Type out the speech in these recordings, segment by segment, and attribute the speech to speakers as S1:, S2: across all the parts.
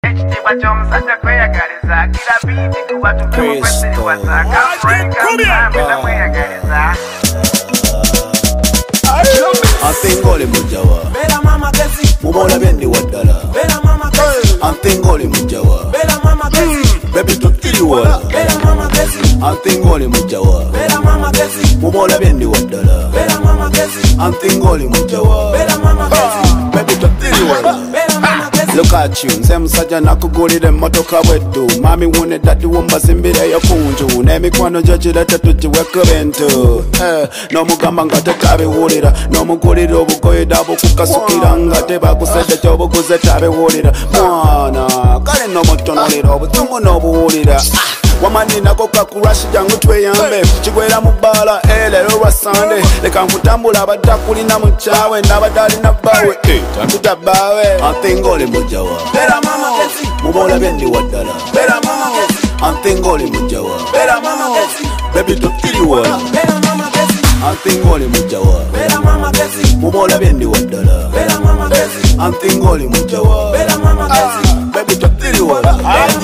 S1: Antengole mujawa
S2: Bela mama kesi
S1: Mubola bendi wadala
S2: Bela mama kesi
S1: Antengole mujawa
S2: Bela mama kesi
S1: Baby tutiri wala
S2: Bela mama kesi
S1: Antengole mujawa
S2: Bela mama kesi
S1: Mubola bendi wadala
S2: Bela mama kesi
S1: Antengole mujawa
S2: Bela mama kesi
S1: Baby tutiri wala
S2: Bela mama kesi
S1: Look at you, nze musajja nakugulira emmotoka bweddu mami wune dadi wombazimbira yakunju n'emikwano gyo girete tugiweko bintu n'omugamba nga tetabiwulira n'omugulira obugoye dabukukasukira nga tebakusedde gyobuguze tabiwulira mwana kale n'omutonolera obutungu n'obuwulira wamaninako kakurashi jangu tweyambe kigwera mu bbaala leero lwa sande leka nkutambula abadde akulina mu kyawe n'abadde alina bbawe takuta bbawe antengole mujawa
S2: Bela mama kesi
S1: mubola byendi waddala
S2: Bela mama kesi
S1: antengole mujawa
S2: Bela mama kesi
S1: baby tokiri wala
S2: Bela mama kesi
S1: antengole mujawa
S2: Bela mama kesi
S1: mubola byendi waddala
S2: Bela mama kesi
S1: antengole mujawa
S2: Bela mama kesi
S1: baby tokiri wala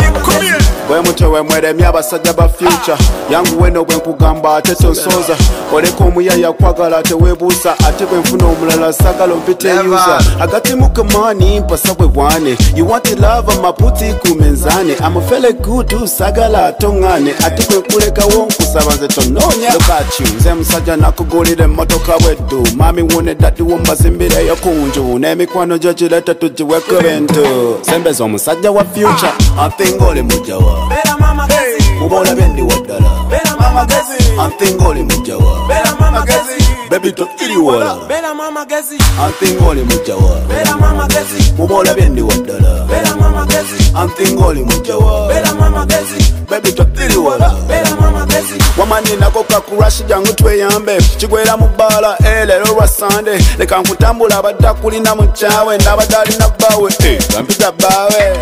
S1: bwe mutyo wemweremya abasajja ba future yangu weno bwe nkugamba ate tonsoza oleka omuyaya kwagala teweebuusa ate bwe nfuna omulala sagala ompiteyuza agati mukamani mpasa bwe bwane you want to love amaputi ku menzane amufele good sagala atongane ate bwe nkulekawo nkusaba nze tonoonya look nze musajja nakugulira emmotoka bweddu mami wune dadi wombazimbira yakunju n'emikwano gyo girete tugiweko bintu sembeza omusajja wa future antengole mujawa
S2: Bela mama kesi
S1: mubola bendi waddala
S2: Bela mama kesi
S1: antengole mujawa
S2: Bela mama kesi
S1: baby tokiri wala
S2: Bela mama kesi
S1: antengole mujawa
S2: Bela mama kesi
S1: mubola bendi waddala
S2: Bela mama kesi
S1: antengole mujawa
S2: Bela mama kesi
S1: baby tokiri wala
S2: Bela mama kesi
S1: wamaninako kakurashi jangu tweyambe kigwera mu bbaala leero lwa sande leka nkutambula abadde akulina mu kyawe n'abadde alina bbawe tampita bbawe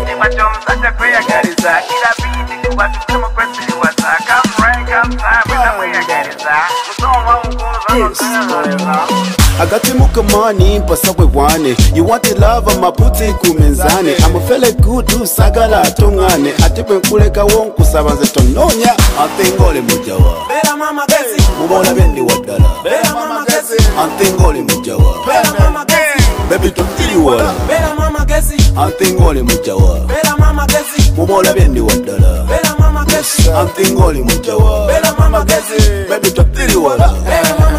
S1: agati mukamani mpasa bwe bwane you want to love amaputi ku menzane amufele good sagala atongane ate bwe nkulekawo nkusaba nze tonoonya antengole mujawa
S2: Bela mama kesi
S1: mubola bendi waddala
S2: Bela mama kesi
S1: antengole mujawa
S2: Bela mama kesi
S1: baby tokiri wala
S2: Bela mama kesi
S1: antengole mujawa
S2: Bela mama kesi
S1: mubola bendi waddala
S2: Bela mama kesi
S1: antengole mujawa
S2: Bela mama kesi
S1: baby tokiri wala
S2: Bela mama